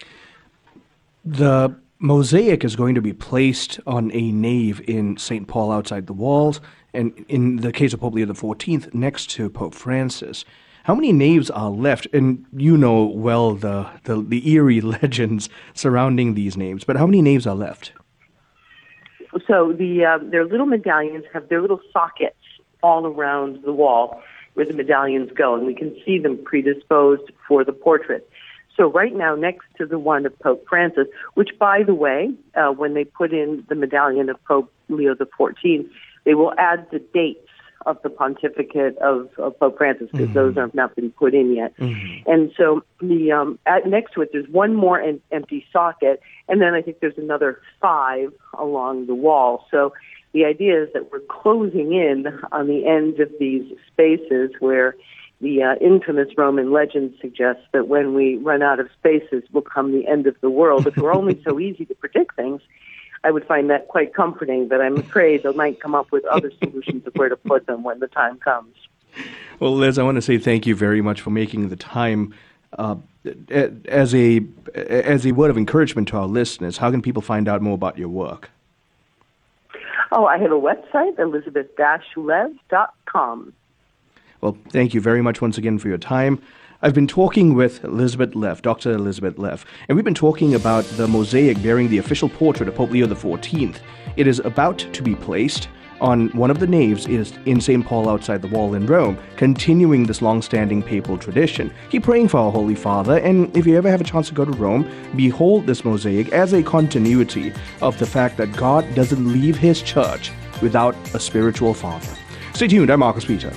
The mosaic is going to be placed on a nave in Saint Paul outside the walls, and in the case of Pope Leo the fourteenth, next to Pope Francis. How many naves are left? And you know well the, the, the eerie legends surrounding these naves, but how many naves are left? So the uh, their little medallions have their little sockets all around the wall where the medallions go, and we can see them predisposed for the portrait. So right now, next to the one of Pope Francis, which, by the way, uh, when they put in the medallion of Pope Leo the fourteenth, they will add the dates of the pontificate of, of Pope Francis, because mm-hmm. those have not been put in yet. Mm-hmm. And so the um, at, next to it, there's one more en- empty socket, and then I think there's another five along the wall. So the idea is that we're closing in on the end of these spaces where the uh, infamous Roman legend suggests that when we run out of spaces will come the end of the world. If we're only so easy to predict things, I would find that quite comforting, but I'm afraid they might come up with other solutions of where to put them when the time comes. Well, Liz, I want to say thank you very much for making the time. Uh, as a as a word of encouragement to our listeners, how can people find out more about your work? Oh, I have a website, elizabeth dash lev dot com. Well, thank you very much once again for your time. I've been talking with Elizabeth Leff, Doctor Elizabeth Leff, and we've been talking about the mosaic bearing the official portrait of Pope Leo the fourteenth. It is about to be placed on one of the naves is in Saint Paul outside the wall in Rome, continuing this long-standing papal tradition. Keep praying for our Holy Father, and if you ever have a chance to go to Rome, behold this mosaic as a continuity of the fact that God doesn't leave his church without a spiritual father. Stay tuned, I'm Marcus Peter.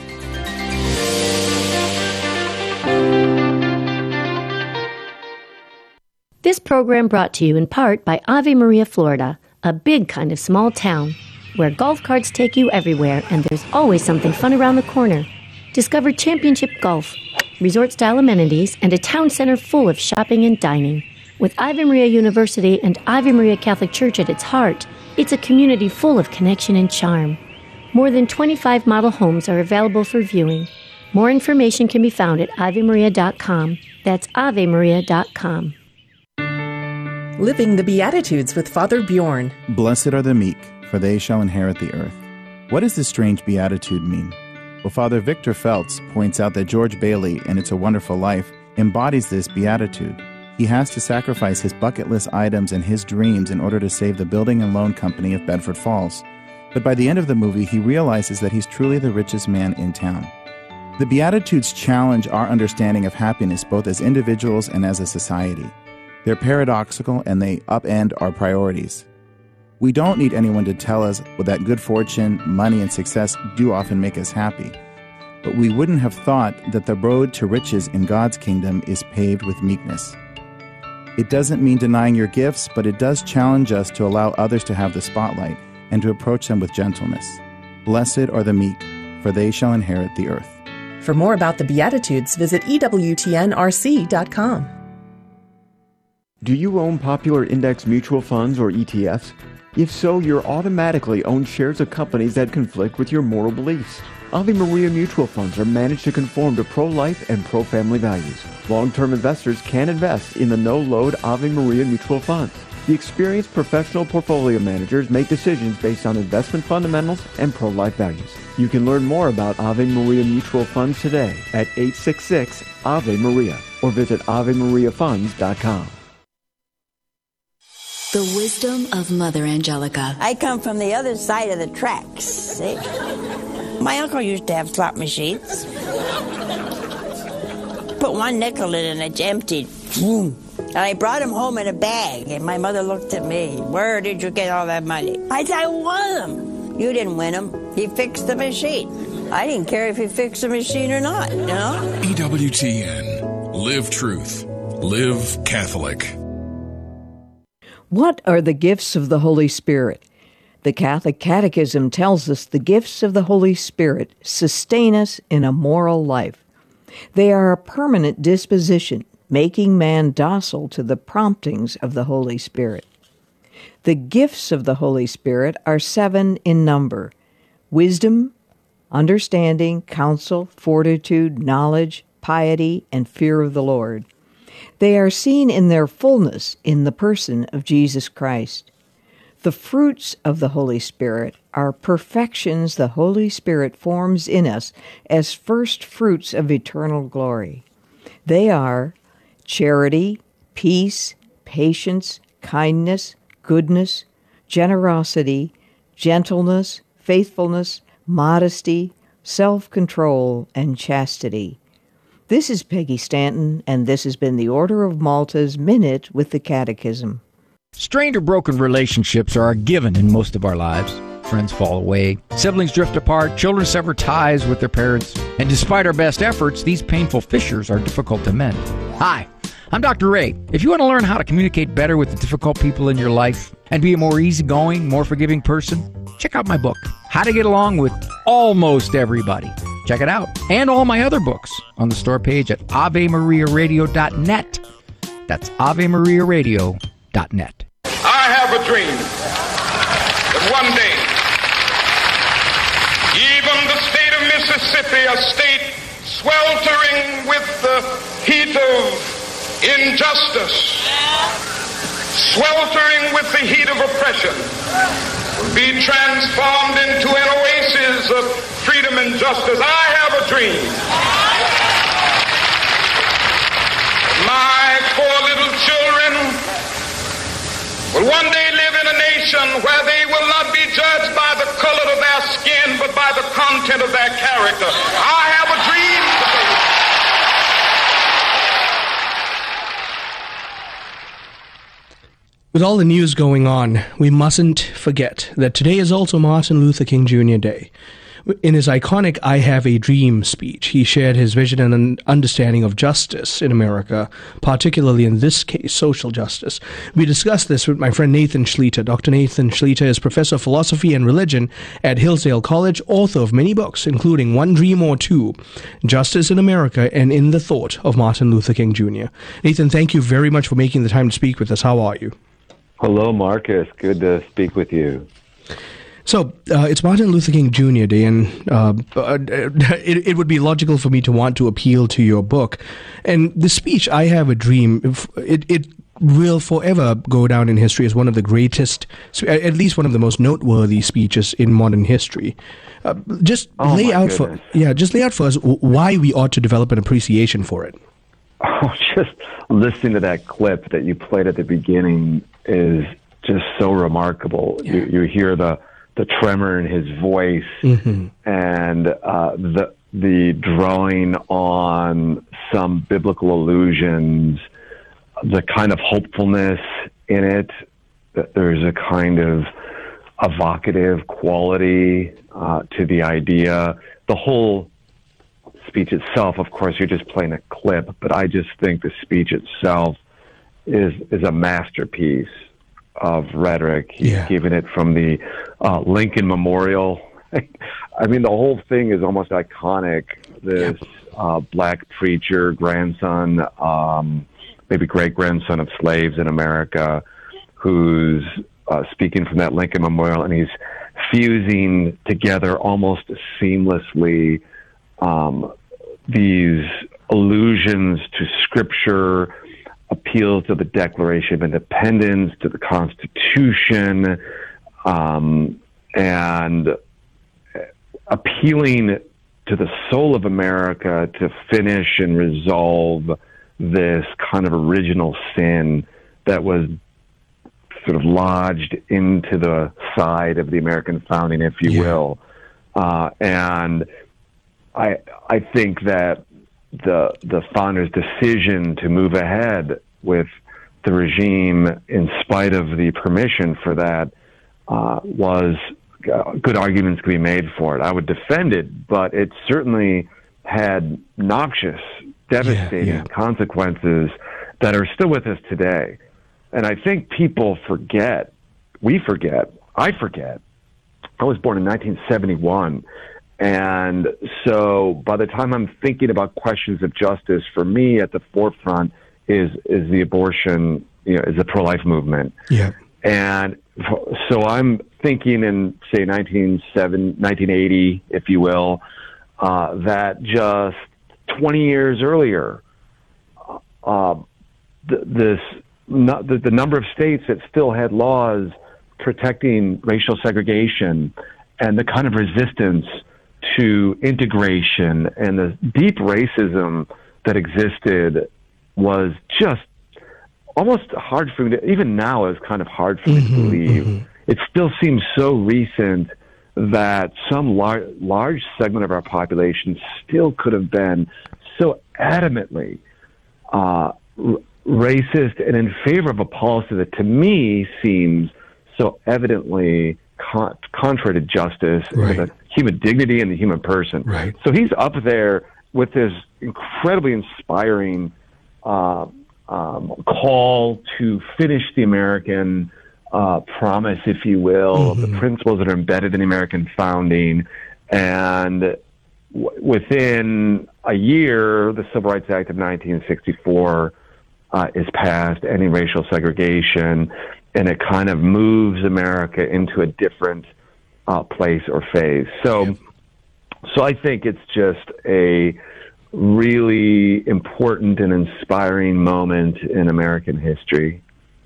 This program brought to you in part by Ave Maria, Florida, a big kind of small town where golf carts take you everywhere and there's always something fun around the corner. Discover championship golf, resort-style amenities, and a town center full of shopping and dining. With Ave Maria University and Ave Maria Catholic Church at its heart, it's a community full of connection and charm. More than twenty-five model homes are available for viewing. More information can be found at ave maria dot com. That's ave maria dot com. Living the Beatitudes with Father Bjorn. Blessed are the meek, for they shall inherit the earth. What does this strange beatitude mean? Well, Father Victor Feltz points out that George Bailey, in It's a Wonderful Life, embodies this beatitude. He has to sacrifice his bucket list items and his dreams in order to save the building and loan company of Bedford Falls. But by the end of the movie, he realizes that he's truly the richest man in town. The Beatitudes challenge our understanding of happiness both as individuals and as a society. They're paradoxical and they upend our priorities. We don't need anyone to tell us that good fortune, money, and success do often make us happy. But we wouldn't have thought that the road to riches in God's kingdom is paved with meekness. It doesn't mean denying your gifts, but it does challenge us to allow others to have the spotlight and to approach them with gentleness. Blessed are the meek, for they shall inherit the earth. For more about the Beatitudes, visit E W T N R C dot com. Do you own popular index mutual funds or E T Fs? If so, you're automatically owned shares of companies that conflict with your moral beliefs. Ave Maria mutual funds are managed to conform to pro-life and pro-family values. Long-term investors can invest in the no-load Ave Maria mutual funds. The experienced professional portfolio managers make decisions based on investment fundamentals and pro-life values. You can learn more about Ave Maria mutual funds today at eight six six Ave Maria or visit ave maria funds dot com. The wisdom of Mother Angelica. I come from the other side of the tracks, see? My uncle used to have slot machines. Put one nickel in and it's emptied. And I brought him home in a bag, and my mother looked at me. Where did you get all that money? I said, I won them. You didn't win them. He fixed the machine. I didn't care if he fixed the machine or not, you know? E W T N. Live truth. Live Catholic. What are the gifts of the Holy Spirit? The Catholic Catechism tells us the gifts of the Holy Spirit sustain us in a moral life. They are a permanent disposition, making man docile to the promptings of the Holy Spirit. The gifts of the Holy Spirit are seven in number: wisdom, understanding, counsel, fortitude, knowledge, piety, and fear of the Lord. They are seen in their fullness in the person of Jesus Christ. The fruits of the Holy Spirit are perfections the Holy Spirit forms in us as first fruits of eternal glory. They are charity, peace, patience, kindness, goodness, generosity, gentleness, faithfulness, modesty, self-control, and chastity. This is Peggy Stanton, and this has been the Order of Malta's Minute with the Catechism. Strained or broken relationships are a given in most of our lives. Friends fall away, siblings drift apart, children sever ties with their parents, and despite our best efforts, these painful fissures are difficult to mend. Hi, I'm Doctor Ray. If you want to learn how to communicate better with the difficult people in your life and be a more easygoing, more forgiving person, check out my book, How to Get Along with Almost Everybody. Check it out, and all my other books on the store page at ave maria radio dot net. That's ave maria radio dot net. I have a dream that one day, even the state of Mississippi, a state sweltering with the heat of injustice, sweltering with the heat of oppression, will be transformed into an oasis of freedom and justice. I have a dream. My four little children will one day live in a nation where they will not be judged by the color of their skin, but by the content of their character. I have a dream today. With all the news going on, we mustn't forget that today is also Martin Luther King Junior Day. In his iconic I Have a Dream speech, he shared his vision and an understanding of justice in America, particularly in this case, social justice. We discussed this with my friend Nathan Schleter. Doctor Nathan Schleter is professor of philosophy and religion at Hillsdale College, author of many books, including One Dream or Two, Justice in America, and In the Thought of Martin Luther King Junior Nathan, thank you very much for making the time to speak with us. How are you? Hello, Marcus. Good to speak with you. So, uh, it's Martin Luther King Junior Day, and uh, uh, it, it would be logical for me to want to appeal to your book. And the speech, I Have a Dream, it, it will forever go down in history as one of the greatest, at least one of the most noteworthy speeches in modern history. Uh, just oh lay out goodness. for yeah, just lay out for us why we ought to develop an appreciation for it. Oh, just listening to that clip that you played at the beginning is just so remarkable. Yeah. You, you hear the the tremor in his voice, mm-hmm. and uh, the the drawing on some biblical allusions, the kind of hopefulness in it. That there's a kind of evocative quality uh, to the idea. The whole speech itself, of course, you're just playing a clip, but I just think the speech itself is is a masterpiece of rhetoric. He's yeah. giving it from the uh, Lincoln Memorial. I mean, the whole thing is almost iconic. This uh, black preacher, grandson, um, maybe great-grandson of slaves in America, who's uh, speaking from that Lincoln Memorial, and he's fusing together almost seamlessly um, these allusions to Scripture, appeals to the Declaration of Independence, to the Constitution, um, and appealing to the soul of America to finish and resolve this kind of original sin that was sort of lodged into the side of the American founding, if you yeah. will. Uh, and I I think that the the founders' decision to move ahead with the regime, in spite of the permission for that, uh, was uh, good arguments could be made for it. I would defend it, but it certainly had noxious, devastating yeah, yeah. consequences that are still with us today. And I think people forget, we forget, I forget. I was born in nineteen seventy-one. And so by the time I'm thinking about questions of justice, for me at the forefront is is the abortion, you know, is the pro-life movement. Yeah. And so I'm thinking in, say, nineteen eighty, if you will, uh, that just twenty years earlier, uh, th- this not, the, the number of states that still had laws protecting racial segregation and the kind of resistance to integration and the deep racism that existed was just almost hard for me to, even now is kind of hard for me mm-hmm, to believe. Mm-hmm. It still seems so recent that some lar- large segment of our population still could have been so adamantly uh, r- racist and in favor of a policy that to me seems so evidently con- contrary to justice, right. and the human dignity and the human person. Right. So he's up there with this incredibly inspiring uh, um, call to finish the American uh, promise, if you will, mm-hmm. of the principles that are embedded in the American founding. And w- within a year, the Civil Rights Act of nineteen sixty-four uh, is passed, ending racial segregation, and it kind of moves America into a different uh, place or phase. So, so I think it's just a really important and inspiring moment in American history.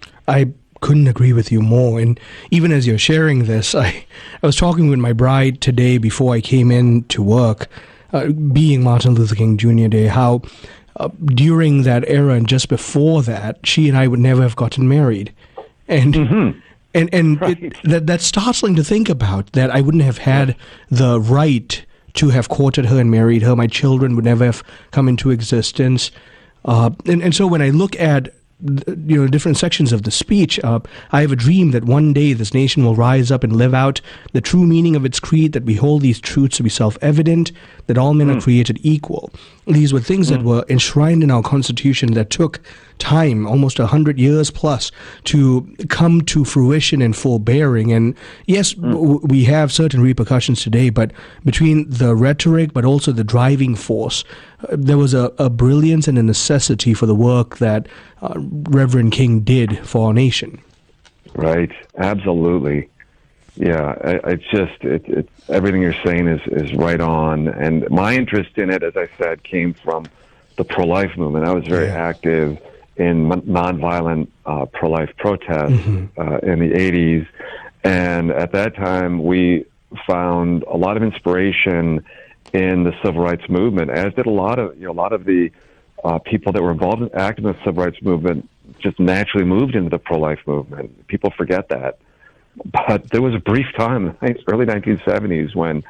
I couldn't agree with you more. And even as you're sharing this, I, I was talking with my bride today before I came in to work, uh, being Martin Luther King Junior Day, how uh, during that era and just before that, she and I would never have gotten married. And mm-hmm. and, and right. it, that that's startling to think about, that I wouldn't have had the right to have courted her and married her. My children would never have come into existence. Uh, and, and so when I look at you know, different sections of the speech, uh, I have a dream that one day this nation will rise up and live out the true meaning of its creed, that we hold these truths to be self-evident, that all men mm. are created equal. These were things mm. that were enshrined in our Constitution that took time, almost a hundred years plus, to come to fruition and full bearing. And yes, mm. w- we have certain repercussions today, but between the rhetoric, but also the driving force, uh, there was a, a brilliance and a necessity for the work that uh, Reverend King did for our nation. Right. Absolutely. Yeah. I, it's just, it, it, everything you're saying is, is right on. And my interest in it, as I said, came from the pro-life movement. I was very yeah. active in nonviolent uh, pro-life protests mm-hmm. uh, in the eighties. And at that time, we found a lot of inspiration in the civil rights movement, as did a lot of, you know, a lot of the uh, people that were involved in active in the civil rights movement just naturally moved into the pro-life movement. People forget that. But there was a brief time in the early nineteen seventies when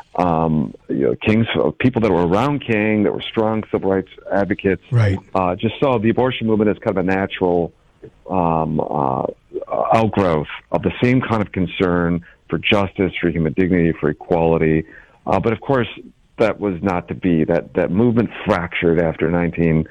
um, you know, King's people that were around King, that were strong civil rights advocates, right. uh, just saw the abortion movement as kind of a natural um, uh, outgrowth of the same kind of concern for justice, for human dignity, for equality. Uh, but of course, that was not to be. That that movement fractured after nineteen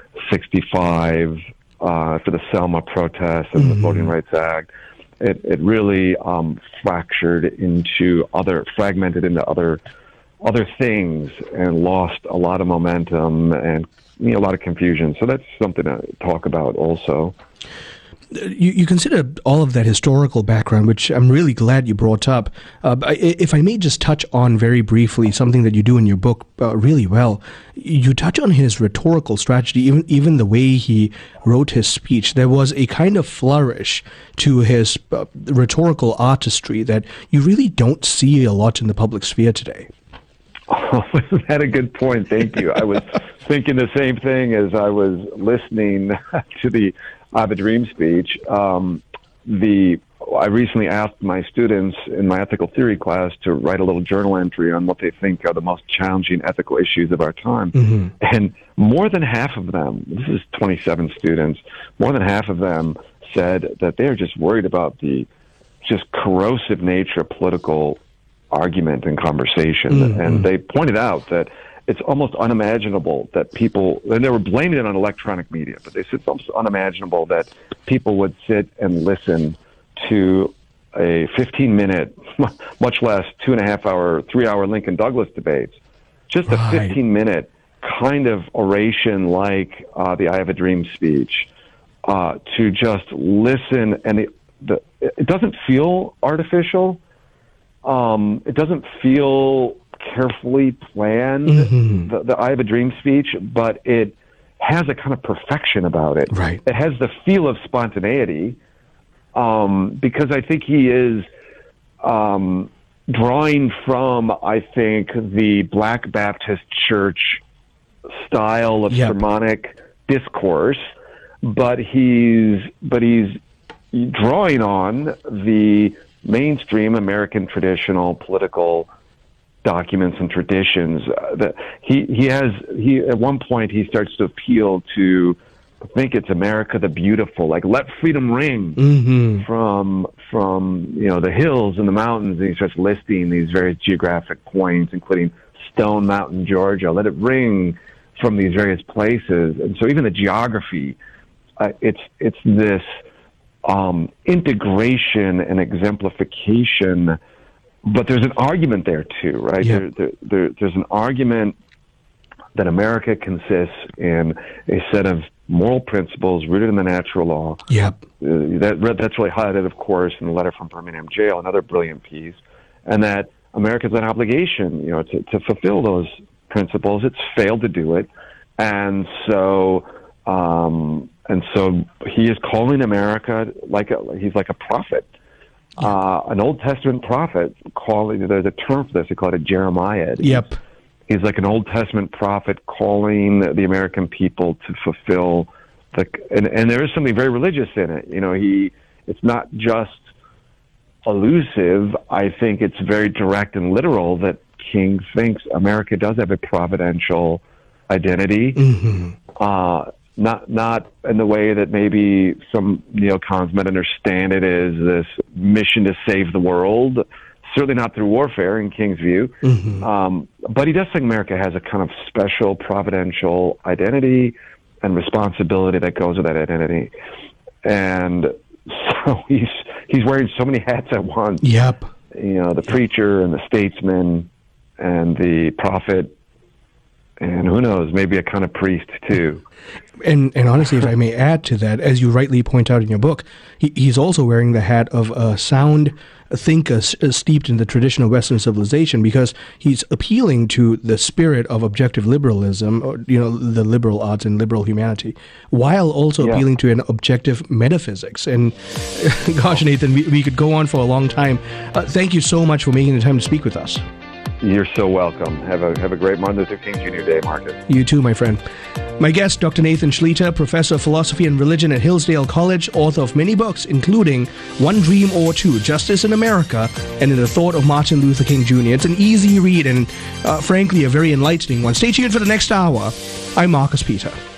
sixty-five, uh, after the Selma protests and mm-hmm. the Voting Rights Act. It, it really um, fractured into other, fragmented into other, other things, and lost a lot of momentum and you know, a lot of confusion. So that's something to talk about also. You, you consider all of that historical background, which I'm really glad you brought up. Uh, if I may just touch on very briefly something that you do in your book uh, really well, you touch on his rhetorical strategy, even even the way he wrote his speech. There was a kind of flourish to his uh, rhetorical artistry that you really don't see a lot in the public sphere today. Oh, isn't that a good point? Thank you. I was thinking the same thing as I was listening to the I Have a Dream speech. Um, the I recently asked my students in my ethical theory class to write a little journal entry on what they think are the most challenging ethical issues of our time. Mm-hmm. And more than half of them, this is twenty-seven students, more than half of them said that they're just worried about the just corrosive nature of political argument and conversation. Mm-hmm. And they pointed out that it's almost unimaginable that people, and they were blaming it on electronic media, but they said it's almost unimaginable that people would sit and listen to a fifteen-minute, much less two and a half hour, three-hour Lincoln Douglas debates, just a fifteen-minute kind of oration like uh, the I Have a Dream speech, uh, to just listen, and it, the, it doesn't feel artificial. Um, it doesn't feel carefully planned, mm-hmm. the, the I Have a Dream speech, but it has a kind of perfection about it. Right. It has the feel of spontaneity, um, because I think he is um, drawing from, I think, the Black Baptist Church style of yep. sermonic discourse, but he's but he's drawing on the mainstream American traditional political documents and traditions. Uh, that he he has he at one point he starts to appeal to, I think it's America the Beautiful, like let freedom ring mm-hmm. from from you know the hills and the mountains, and he starts listing these various geographic points, including Stone Mountain, Georgia. Let it ring from these various places, and so even the geography, uh, it's it's this um, integration and exemplification. But there's an argument there too, right? Yeah. There, there, there, there's an argument that America consists in a set of moral principles rooted in the natural law. Yep. Uh, that that's really highlighted, of course, in the letter from Birmingham Jail, another brilliant piece, and that America has an obligation, you know, to, to fulfill those principles. It's failed to do it, and so um, and so he is calling America like a, he's like a prophet. Uh, an Old Testament prophet, calling, there's a term for this, they call it a Jeremiah. Yep. He's like an Old Testament prophet calling the American people to fulfill the, and, and there is something very religious in it. You know, he, it's not just elusive. I think it's very direct and literal that King thinks America does have a providential identity. Mm-hmm. Uh, Not not in the way that maybe some neocons might understand it as this mission to save the world. Certainly not through warfare, in King's view. Mm-hmm. Um, but he does think America has a kind of special providential identity and responsibility that goes with that identity. And so he's he's wearing so many hats at once. Yep. You know, the preacher and the statesman and the prophet. And who knows, maybe a kind of priest, too. And and honestly, if I may add to that, as you rightly point out in your book, he, he's also wearing the hat of a sound thinker steeped in the tradition of Western civilization, because he's appealing to the spirit of objective liberalism, or, you know, the liberal arts and liberal humanity, while also Yeah. appealing to an objective metaphysics. And gosh, Nathan, we, we could go on for a long time. Uh, thank you so much for making the time to speak with us. You're so welcome. Have a have a great Martin Luther King Junior Day, Marcus. You too, my friend. My guest, Doctor Nathan Schleter, Professor of Philosophy and Religion at Hillsdale College, author of many books, including One Dream or Two, Justice in America, and In the Thought of Martin Luther King Junior It's an easy read and, uh, frankly, a very enlightening one. Stay tuned for the next hour. I'm Marcus Peter.